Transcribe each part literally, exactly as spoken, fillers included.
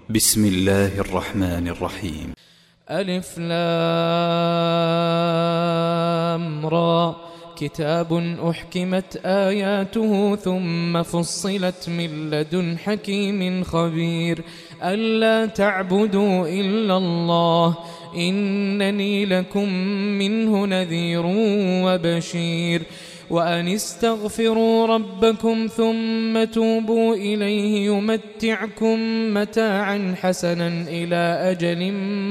بسم الله الرحمن الرحيم. ألف لام را كتاب أحكمت آياته ثم فصلت من لدن حكيم خبير ألا تعبدوا إلا الله إنني لكم منه نذير وبشير وأن استغفروا ربكم ثم توبوا إليه يمتعكم متاعا حسنا إلى أجل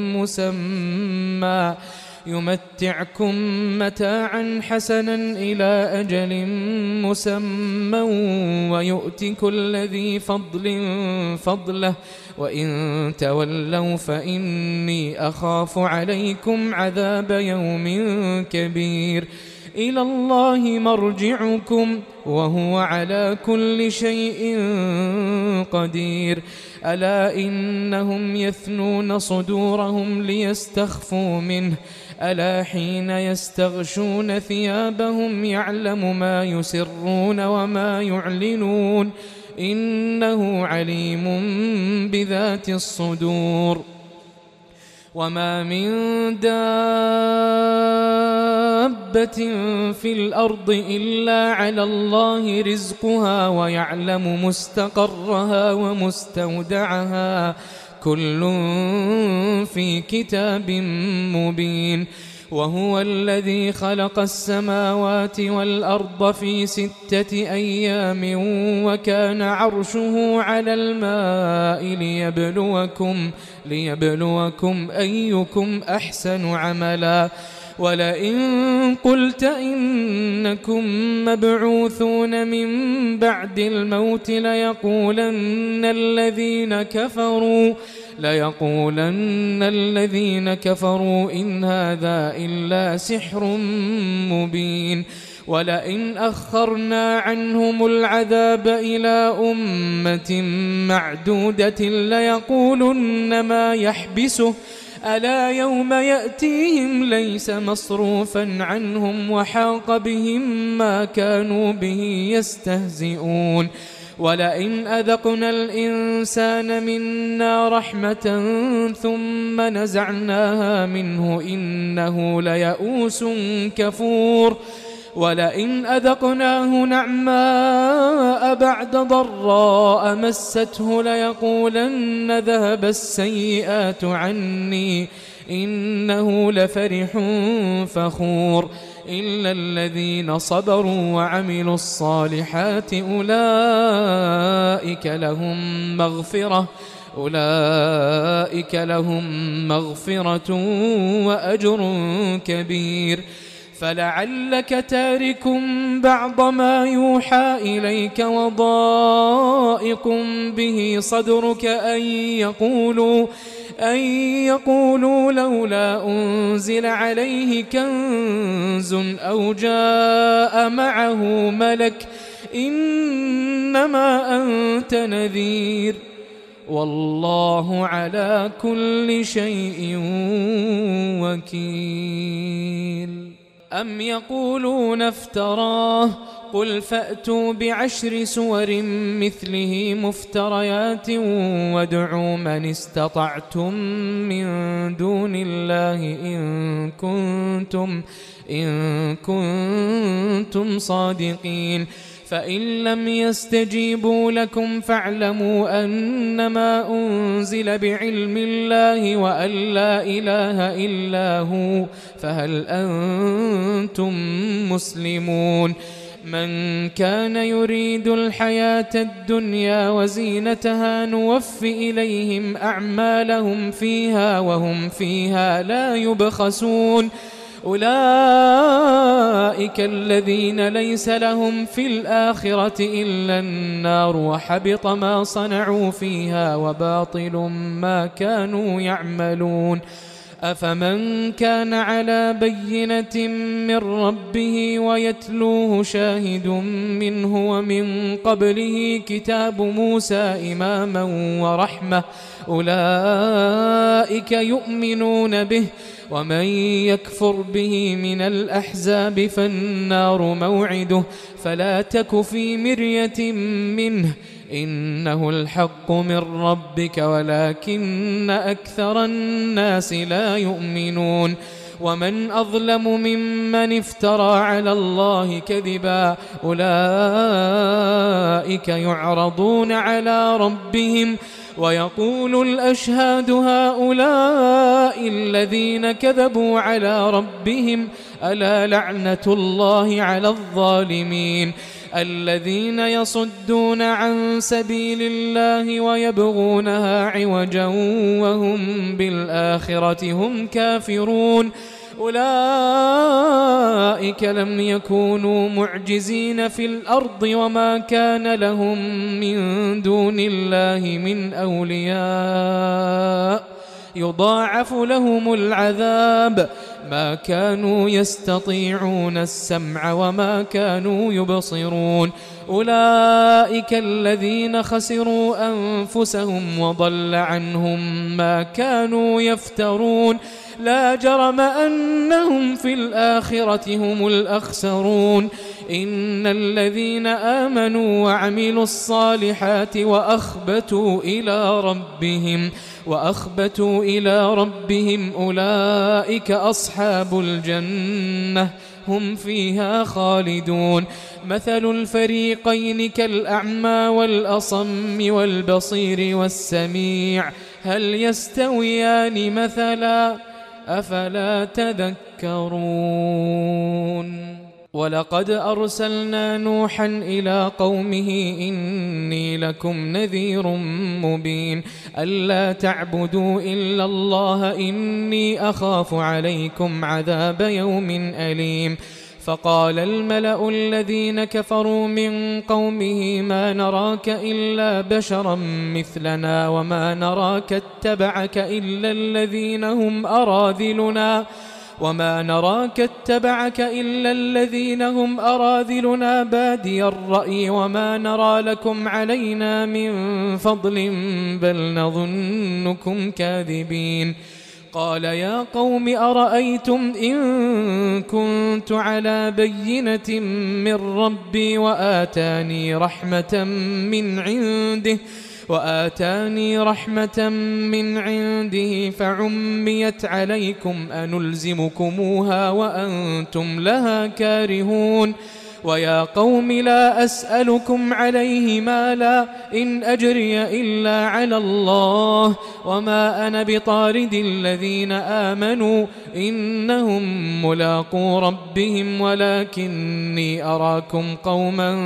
مسمى يمتعكم متاعا حسنا إلى أجل مسمى ويؤت كل ذي فضل فضله وإن تولوا فإني أخاف عليكم عذاب يوم كبير إلى الله مرجعكم وهو على كل شيء قدير ألا إنهم يثنون صدورهم ليستخفوا منه ألا حين يستغشون ثيابهم يعلم ما يسرون وما يعلنون إنه عليم بذات الصدور وما من دابة في الأرض إلا على الله رزقها ويعلم مستقرها ومستودعها كل في كتاب مبين وهو الذي خلق السماوات والأرض في ستة أيام وكان عرشه على الماء ليبلوكم, ليبلوكم أيكم أحسن عملا ولئن قلت إنكم مبعوثون من بعد الموت ليقولن الذين كفروا ليقولن الذين كفروا إن هذا إلا سحر مبين ولئن أخرنا عنهم العذاب إلى أمة معدودة ليقولن ما يحبسه ألا يوم يأتيهم ليس مصروفا عنهم وحاق بهم ما كانوا به يستهزئون ولئن أذقنا الإنسان منا رحمة ثم نزعناها منه إنه ليئوس كفور ولئن أذقناه نعماء بعد ضراء مسته ليقولن ذهب السيئات عني إنه لفرح فخور إلا الذين صبروا وعملوا الصالحات أولئك لهم مغفرة أولئك لهم مغفرة وأجر كبير فلعلك تارك بعض ما يوحى إليك وضائق به صدرك أن يقولوا أن يقولوا لولا أنزل عليه كنز أو جاء معه ملك إنما أنت نذير والله على كل شيء وكيل أم يقولون افتراه قل فأتوا بعشر سور مثله مفتريات وادعوا من استطعتم من دون الله إن كنتم, إن كنتم صادقين فإن لم يستجيبوا لكم فاعلموا أنما أنزل بعلم الله وأن لا إله إلا هو فهل أنتم مسلمون من كان يريد الحياة الدنيا وزينتها نوف إليهم أعمالهم فيها وهم فيها لا يبخسون أولئك الذين ليس لهم في الآخرة إلا النار وحبط ما صنعوا فيها وباطل ما كانوا يعملون أفمن كان على بينة من ربه ويتلوه شاهد منه ومن قبله كتاب موسى إماما ورحمة أولئك يؤمنون به ومن يكفر به من الأحزاب فالنار موعده فلا تك في مرية منه إنه الحق من ربك ولكن أكثر الناس لا يؤمنون ومن أظلم ممن افترى على الله كذبا أولئك يعرضون على ربهم ويقول الأشهاد هؤلاء الذين كذبوا على ربهم ألا لعنة الله على الظالمين الذين يصدون عن سبيل الله ويبغونها عوجا وهم بالآخرة هم كافرون أولئك لم يكونوا معجزين في الأرض وما كان لهم من دون الله من أولياء يضاعف لهم العذاب ما كانوا يستطيعون السمع وما كانوا يبصرون أولئك الذين خسروا أنفسهم وضل عنهم ما كانوا يفترون لا جرم أنهم في الآخرة هم الأخسرون إن الذين آمنوا وعملوا الصالحات وأخبتوا إلى ربهم وأخبتوا إلى ربهم أولئك أصحاب الجنة هم فيها خالدون مثل الفريقين كالأعمى والأصم والبصير والسميع هل يستويان مثلا أفلا تذكرون ولقد أرسلنا نوحا إلى قومه إني لكم نذير مبين ألا تعبدوا إلا الله إني أخاف عليكم عذاب يوم أليم فقال الملأ الذين كفروا من قومه ما نراك إلا بشرا مثلنا وما نراك اتبعك إلا الذين هم أراذلنا وما نراك اتبعك إلا الذين هم أراذلنا بادي الرأي وما نرى لكم علينا من فضل بل نظنكم كاذبين قال يا قوم أرأيتم إن كنت على بينة من ربي وآتاني رحمة من عنده وآتاني رحمة من عنده فعميت عليكم أنلزمكموها وأنتم لها كارهون ويا قوم لا أسألكم عليه مالا إن أجري إلا على الله وما أنا بطارد الذين آمنوا إنهم ملاقو ربهم ولكني أراكم قوما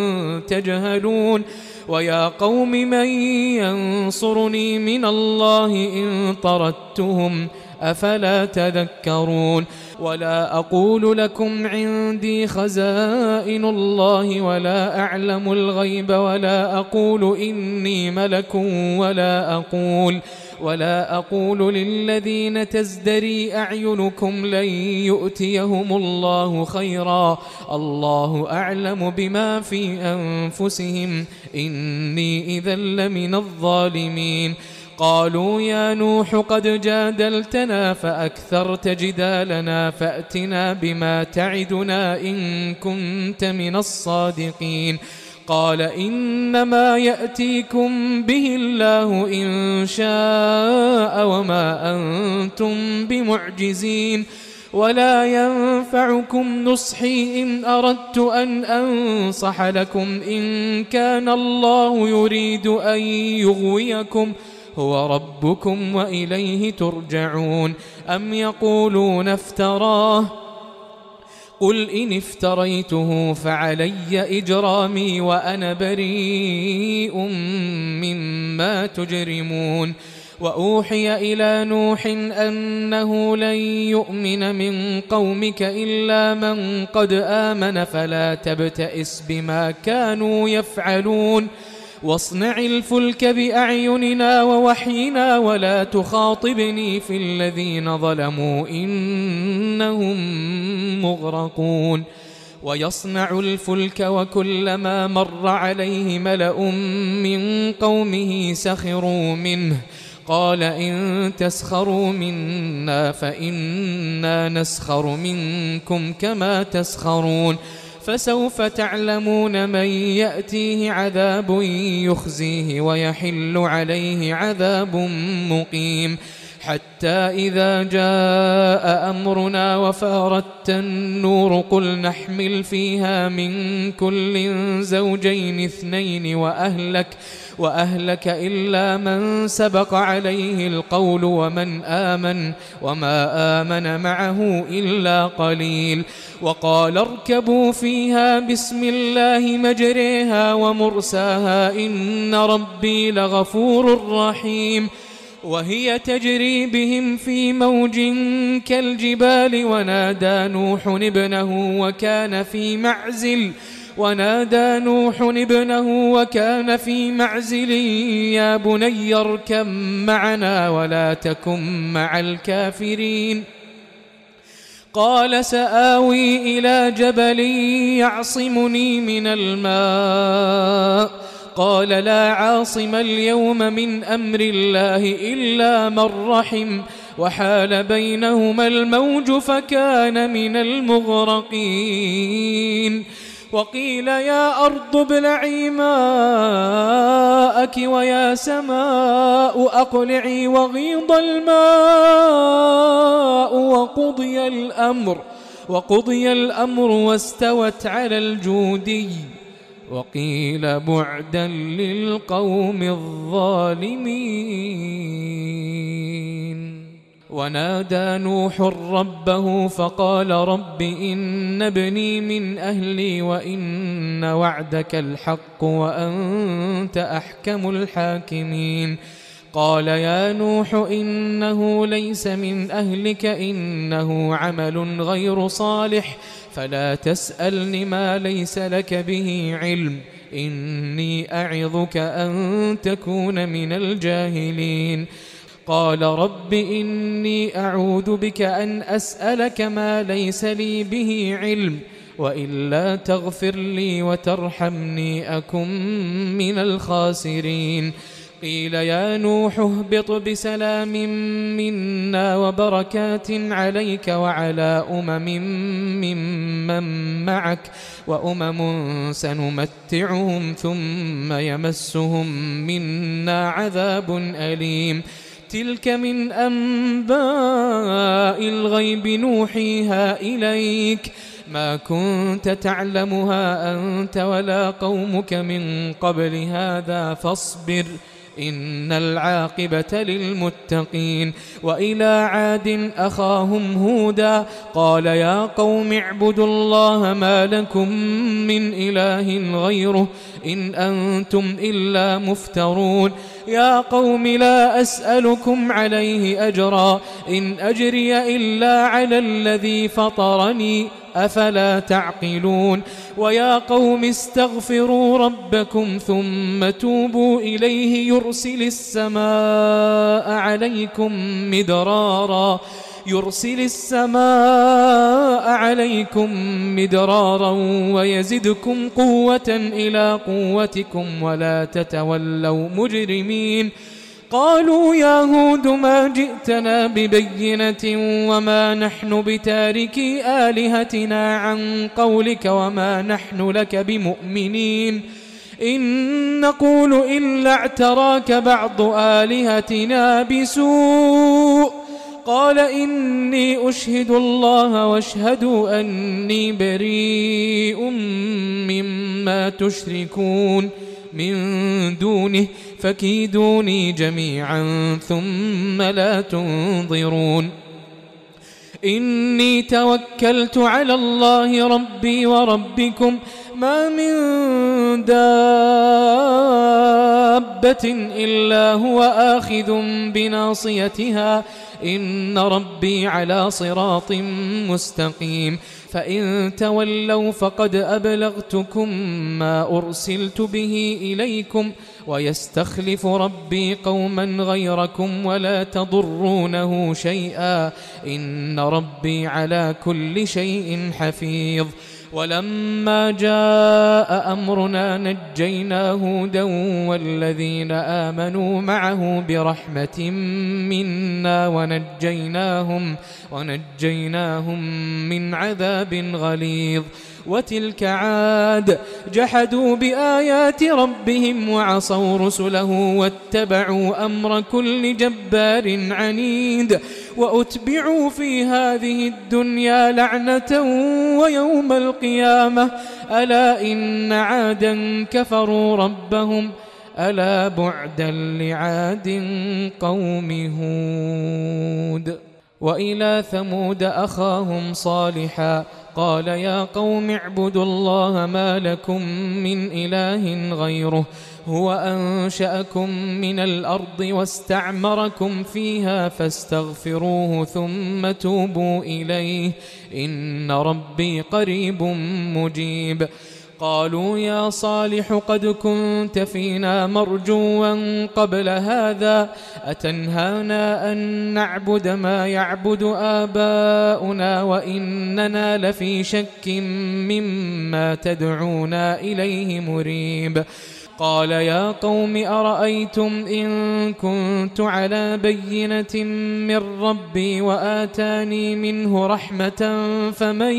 تجهلون ويا قوم من ينصرني من الله إن طردتهم أفلا تذكرون ولا أقول لكم عندي خزائن الله ولا أعلم الغيب ولا أقول إني ملك ولا أقول ولا أقول للذين تزدري أعينكم لن يؤتيهم الله خيرا الله أعلم بما في أنفسهم إني إذا لمن الظالمين قالوا يا نوح قد جادلتنا فأكثرت جدالنا فأتنا بما تعدنا إن كنت من الصادقين قال إنما يأتيكم به الله إن شاء وما أنتم بمعجزين ولا ينفعكم نصحي إن أردت أن أنصح لكم إن كان الله يريد أن يغويكم هو ربكم وإليه ترجعون أم يقولون افتراه قل إن افتريته فعلي إجرامي وأنا بريء مما تجرمون وأوحي إلى نوح أنه لن يؤمن من قومك إلا من قد آمن فلا تبتئس بما كانوا يفعلون واصنع الفلك بأعيننا ووحينا ولا تخاطبني في الذين ظلموا إنهم مغرقون ويصنع الفلك وكلما مر عليه ملأ من قومه سخروا منه قال إن تسخروا منا فإنا نسخر منكم كما تسخرون فسوف تعلمون من يأتيه عذاب يخزيه ويحل عليه عذاب مقيم. حتى إذا جاء أمرنا وفارت النور قل نحمل فيها من كل زوجين اثنين وأهلك, وأهلك إلا من سبق عليه القول ومن آمن وما آمن معه إلا قليل. وقال اركبوا فيها بسم الله مجريها ومرساها إن ربي لغفور رحيم. وهي تجري بهم في موج كالجبال ونادى نوح ابنه وكان في معزل ونادى نوح ابنه وكان في معزل يا بني اركب معنا ولا تكن مع الكافرين. قال سآوي إلى جبل يعصمني من الماء قال لا عاصم اليوم من أمر الله إلا من رحم وحال بينهما الموج فكان من المغرقين. وقيل يا أرض ابلعي ماءك ويا سماء أقلعي وغيض الماء وقضي الأمر وقضي الأمر واستوت على الجودي وقيل بعدا للقوم الظالمين. ونادى نوح ربه فقال رب إن ابني من أهلي وإن وعدك الحق وأنت أحكم الحاكمين. قال يا نوح إنه ليس من أهلك إنه عمل غير صالح فلا تسألني ما ليس لك به علم إني أعظك أن تكون من الجاهلين. قال رب إني أعوذ بك أن أسألك ما ليس لي به علم وإلا تغفر لي وترحمني أكن من الخاسرين. قيل يا نوح اهبط بسلام منا وبركات عليك وعلى أمم ممن معك وأمم سنمتعهم ثم يمسهم منا عذاب أليم. تلك من أنباء الغيب نوحيها إليك ما كنت تعلمها أنت ولا قومك من قبل هذا فاصبر إن العاقبة للمتقين. وإلى عاد أخاهم هودا قال يا قوم اعبدوا الله ما لكم من إله غيره إن أنتم إلا مفترون. يا قوم لا أسألكم عليه أجرا إن أجري إلا على الذي فطرني أفلا تعقلون. ويا قوم استغفروا ربكم ثم توبوا إليه يرسل السماء عليكم مدرارا يرسل السماء عليكم مدرارا ويزدكم قوة إلى قوتكم ولا تتولوا مجرمين. قالوا يا هود ما جئتنا ببينة وما نحن بتاركي آلهتنا عن قولك وما نحن لك بمؤمنين إن نقول إلا اعتراك بعض آلهتنا بسوء. قال إني أشهد الله واشهدوا أني بريء مما تشركون من دونه فكيدوني جميعا ثم لا تنظرون. إني توكلت على الله ربي وربكم ما من دابة إلا هو آخذ بناصيتها إن ربي على صراط مستقيم. فإن تولوا فقد أبلغتكم ما أرسلت به إليكم ويستخلف ربي قوما غيركم ولا تضرونه شيئا إن ربي على كل شيء حفيظ. ولما جاء أمرنا نجينا هودا والذين آمنوا معه برحمة منا ونجيناهم, ونجيناهم من عذاب غليظ. وتلك عاد جحدوا بآيات ربهم وعصوا رسله واتبعوا أمر كل جبار عنيد وأتبعوا في هذه الدنيا لعنة ويوم القيامة ألا إن عادا كفروا ربهم ألا بعدا لعاد قوم هود. وإلى ثمود أخاهم صالحا قال يا قوم اعبدوا الله ما لكم من إله غيره هو أنشأكم من الأرض واستعمركم فيها فاستغفروه ثم توبوا إليه إن ربي قريب مجيب. قالوا يا صالح قد كنت فينا مرجوا قبل هذا أتنهانا أن نعبد ما يعبد آباؤنا وإننا لفي شك مما تدعونا إليه مريب. قال يا قوم أرأيتم إن كنت على بينة من ربي وآتاني منه رحمة فمن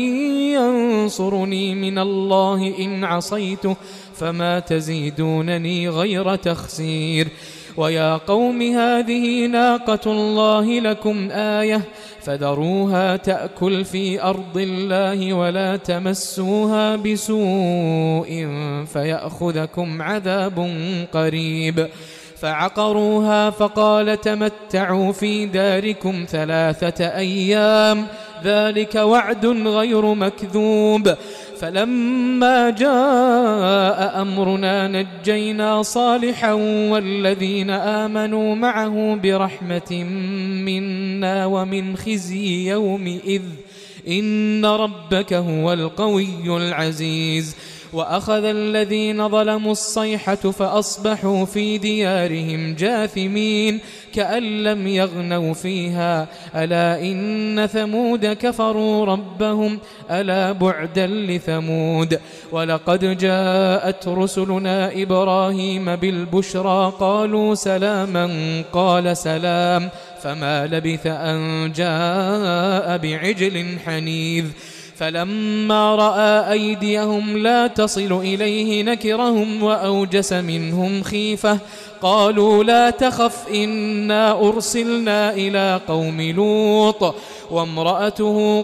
ينصرني من الله إن عصيته فما تزيدونني غير تخسير. ويا قوم هذه ناقة الله لكم آية فذروها تأكل في أرض الله ولا تمسوها بسوء فيأخذكم عذاب قريب. فعقروها فقال تمتعوا في داركم ثلاثة أيام ذلك وعد غير مكذوب. فلما جاء أمرنا نجينا صالحا والذين آمنوا معه برحمة منا ومن خزي يومئذ إن ربك هو القوي العزيز. وأخذ الذين ظلموا الصيحة فأصبحوا في ديارهم جاثمين كأن لم يغنوا فيها ألا إن ثمود كفروا ربهم ألا بعدا لثمود. ولقد جاءت رسلنا إبراهيم بالبشرى قالوا سلاما قال سلام فما لبث أن جاء بعجل حنيذ. فلما رأى أيديهم لا تصل إليه نكرهم وأوجس منهم خيفة قالوا لا تخف إنا أرسلنا إلى قوم لوط وامرأته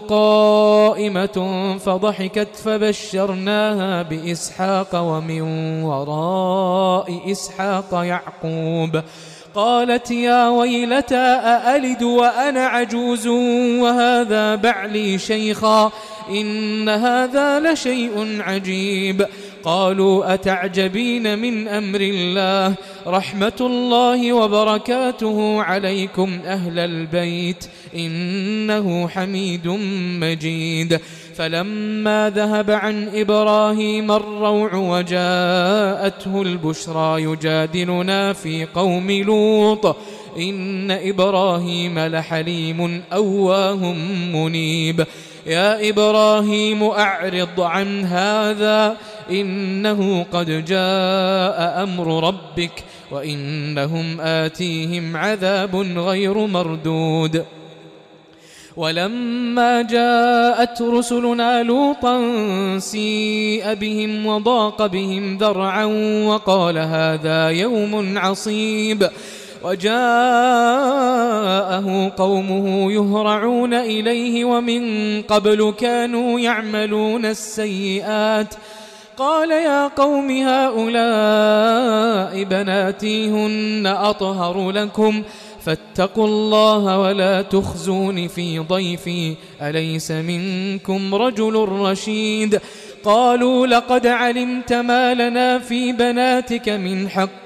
قائمة فضحكت فبشرناها بإسحاق ومن وراء إسحاق يعقوب. قالت يا ويلتى أألد وأنا عجوز وهذا بعلي شيخا إن هذا لشيء عجيب. قالوا أتعجبين من أمر الله رحمة الله وبركاته عليكم أهل البيت إنه حميد مجيد. فلما ذهب عن إبراهيم الروع وجاءته البشرى يجادلنا في قوم لوط إن إبراهيم لحليم أواه منيب. يا إبراهيم أعرض عن هذا إنه قد جاء أمر ربك وإنهم آتيهم عذاب غير مردود. ولما جاءت رسلنا لوطا سيء بهم وضاق بهم ذرعا وقال هذا يوم عصيب. وجاءه قومه يهرعون إليه ومن قبل كانوا يعملون السيئات قال يا قوم هؤلاء بناتي هن أطهر لكم فاتقوا الله ولا تخزون في ضيفي أليس منكم رجل رشيد. قالوا لقد علمت ما لنا في بناتك من حق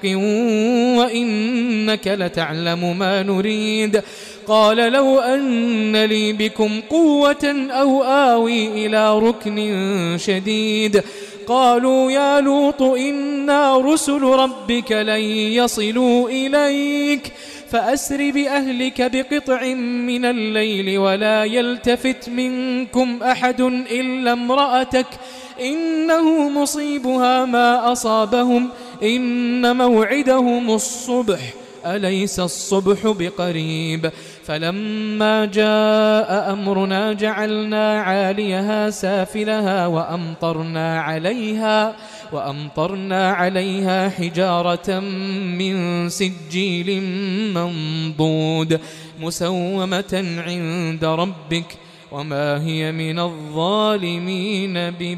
وإنك لتعلم ما نريد. قال لو أن لي بكم قوة أو آوي إلى ركن شديد. قالوا يا لوط إنا رسل ربك لن يصلوا إليك فأسر بأهلك بقطع من الليل ولا يلتفت منكم أحد إلا امرأتك إنه مصيبها ما أصابهم إن موعدهم الصبح أليس الصبح بقريب فلما جاء أمرنا جعلنا عاليها سافلها وأمطرنا عليها وأمطرنا عليها حجارة من سجيل منضود مسومة عند ربك وما هي من الظالمين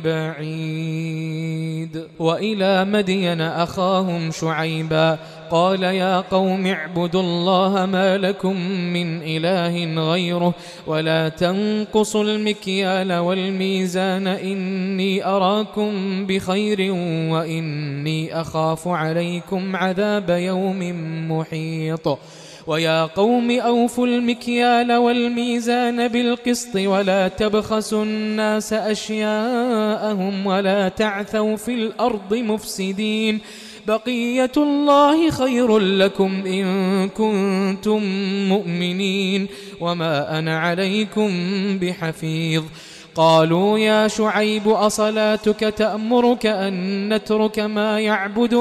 ببعيد. وإلى مدين أخاهم شعيبا قال يا قوم اعبدوا الله ما لكم من إله غيره ولا تنقصوا المكيال والميزان إني أراكم بخير وإني أخاف عليكم عذاب يوم محيط. ويا قوم أوفوا المكيال والميزان بالقسط ولا تبخسوا الناس أشياءهم ولا تعثوا في الأرض مفسدين بقية الله خير لكم إن كنتم مؤمنين وما أنا عليكم بحفيظ. قالوا يا شعيب أصلاتك تأمرك أن نترك ما يعبد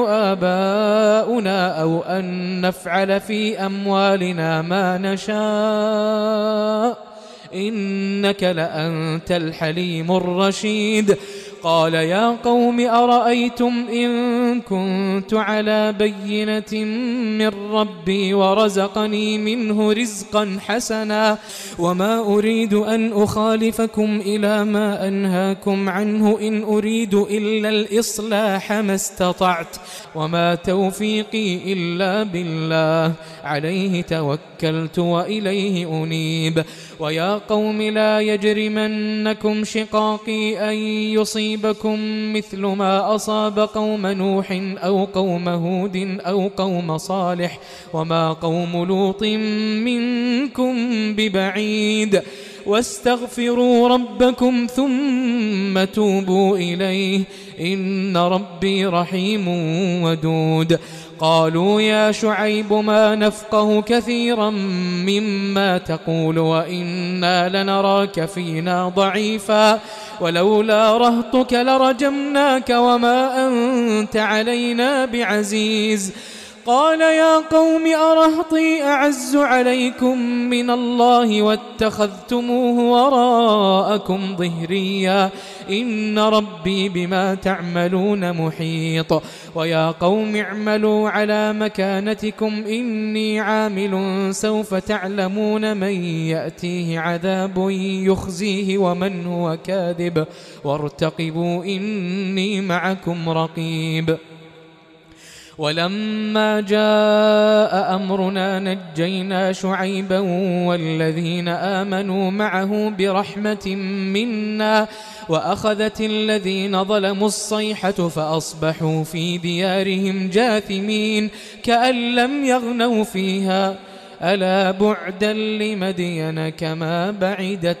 آباؤنا أو أن نفعل في أموالنا ما نشاء إنك لأنت الحليم الرشيد. قال يا قوم أرأيتم إن كنت على بينة من ربي ورزقني منه رزقا حسنا وما أريد أن أخالفكم إلى ما أنهاكم عنه إن أريد إلا الإصلاح ما استطعت وما توفيقي إلا بالله عليه توكلت وإليه أنيب. ويا قوم لا يجرمنكم شقاقي أن يصيبكم مثل ما أصاب قوم نوح أو قوم هود أو قوم صالح وما قوم لوط منكم ببعيد واستغفروا ربكم ثم توبوا إليه إن ربي رحيم ودود. قالوا يا شعيب ما نفقه كثيرا مما تقول وإنا لنراك فينا ضعيفا ولولا رهطك لرجمناك وما أنت علينا بعزيز. قال يا قوم أرهطي أعز عليكم من الله واتخذتموه وراءكم ظهريا إن ربي بما تعملون محيط. ويا قوم اعملوا على مكانتكم إني عامل سوف تعلمون من يأتيه عذاب يخزيه ومن هو كاذب وارتقبوا إني معكم رقيب. ولما جاء أمرنا نجينا شعيبا والذين آمنوا معه برحمة منا وأخذت الذين ظلموا الصيحة فأصبحوا في ديارهم جاثمين كأن لم يغنوا فيها ألا بعدا لمدين كما بعدت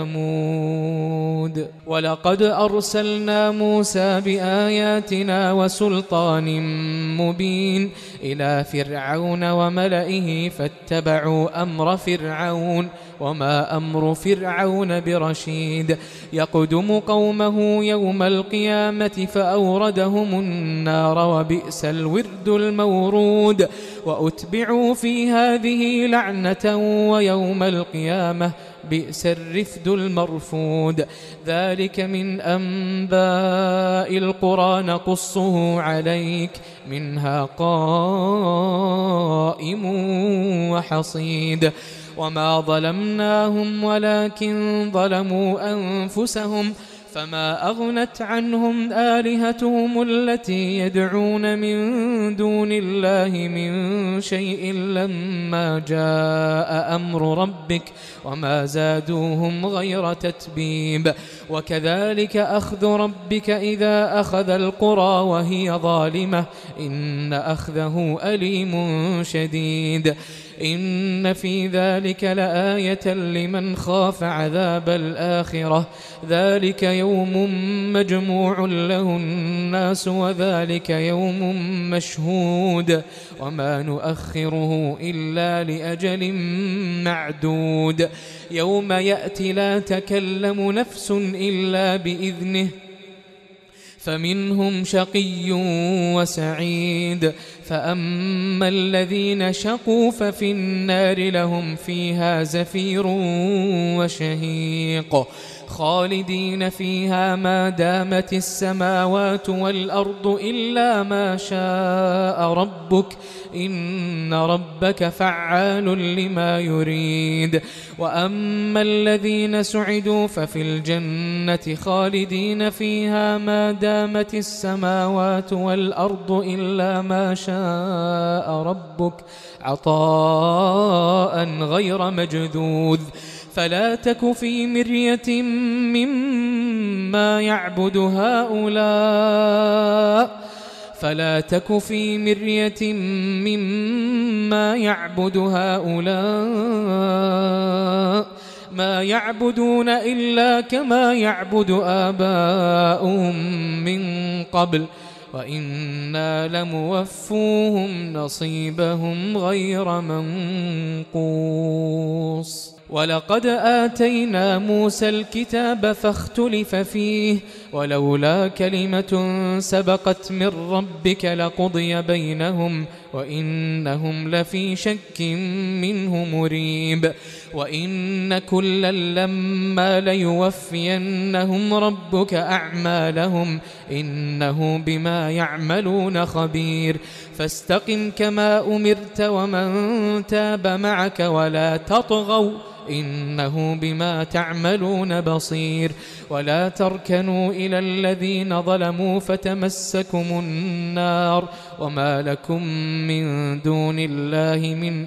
ثمود. ولقد أرسلنا موسى بآياتنا وسلطان مبين إلى فرعون وملئه فاتبعوا أمر فرعون وما أمر فرعون برشيد يقدم قومه يوم القيامة فأوردهم النار وبئس الورد المورود وأتبعوا في هذه لعنة ويوم القيامة بئس الرفد المرفود. ذلك من أنباء القرى نقصه عليك منها قائم وحصيد. وما ظلمناهم ولكن ظلموا أنفسهم فما أغنت عنهم آلهتهم التي يدعون من دون الله من شيء لما جاء أمر ربك وما زادوهم غير تتبيب. وكذلك أخذ ربك إذا أخذ القرى وهي ظالمة إن أخذه أليم شديد. إن في ذلك لآية لمن خاف عذاب الآخرة ذلك يوم مجموع له الناس وذلك يوم مشهود وما نؤخره إلا لأجل معدود. يوم يأتي لا تكلم نفس إلا بإذنه فمنهم شقي وسعيد. فأما الذين شقوا ففي النار لهم فيها زفير وشهيق خالدين فيها ما دامت السماوات والأرض إلا ما شاء ربك إن ربك فعال لما يريد. وأما الذين سعدوا ففي الجنة خالدين فيها ما دامت السماوات والأرض إلا ما شاء ربك عطاء غير مجذوذ. فلا تك في مرية مما يعبد هؤلاء فلا تك في مرية مما يعبد هؤلاء ما يعبدون إلا كما يعبد آباؤهم من قبل وإنا لموفوهم نصيبهم غير منقوص. ولقد آتينا موسى الكتاب فاختلف فيه ولولا كلمة سبقت من ربك لقضي بينهم وإنهم لفي شك منه مريب. وإن كلا لما ليوفينهم ربك أعمالهم إنه بما يعملون خبير. فاستقم كما أمرت ومن تاب معك ولا تطغوا إنه بما تعملون بصير. ولا تركنوا إلى الذين ظلموا فتمسكم النار وما لكم من دون الله من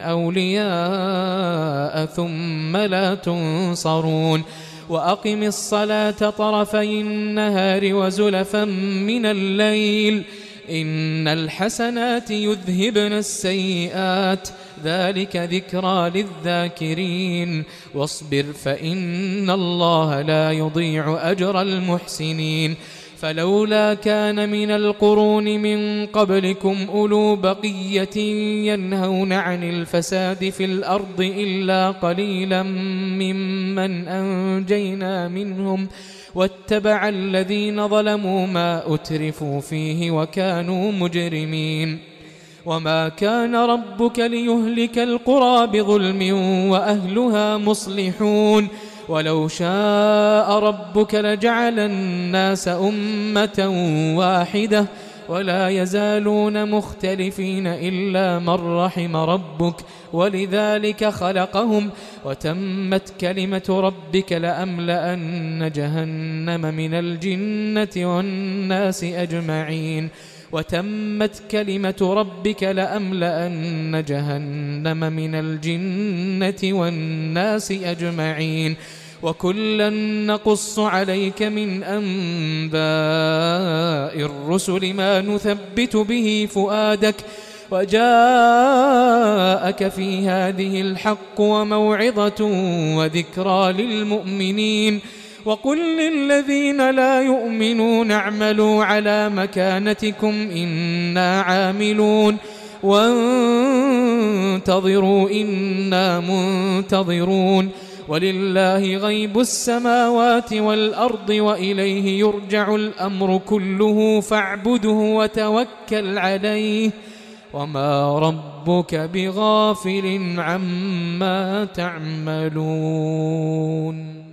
أولياء ثم لا تنصرون. وأقم الصلاة طرفي النهار وزلفا من الليل إن الحسنات يذهبن السيئات ذلك ذكرى للذاكرين. واصبر فإن الله لا يضيع أجر المحسنين. فلولا كان من القرون من قبلكم أولو بقية ينهون عن الفساد في الأرض إلا قليلا ممن أنجينا منهم واتبع الذين ظلموا ما أترفوا فيه وكانوا مجرمين. وما كان ربك ليهلك القرى بظلم وأهلها مصلحون. ولو شاء ربك لجعل الناس أمة واحدة ولا يزالون مختلفين إلا من رحم ربك ولذلك خلقهم وتمت كلمة ربك لأملأن جهنم من الجنة والناس أجمعين وتمت كلمة ربك لأملأن جهنم من الجنة والناس أجمعين. وكلا نقص عليك من أنباء الرسل ما نثبت به فؤادك وجاءك في هذه الحق وموعظة وذكرى للمؤمنين. وقل للذين لا يؤمنون اعملوا على مكانتكم إنا عاملون وانتظروا إنا منتظرون. ولله غيب السماوات والأرض وإليه يرجع الأمر كله فاعبده وتوكل عليه وما ربك بغافل عما تعملون.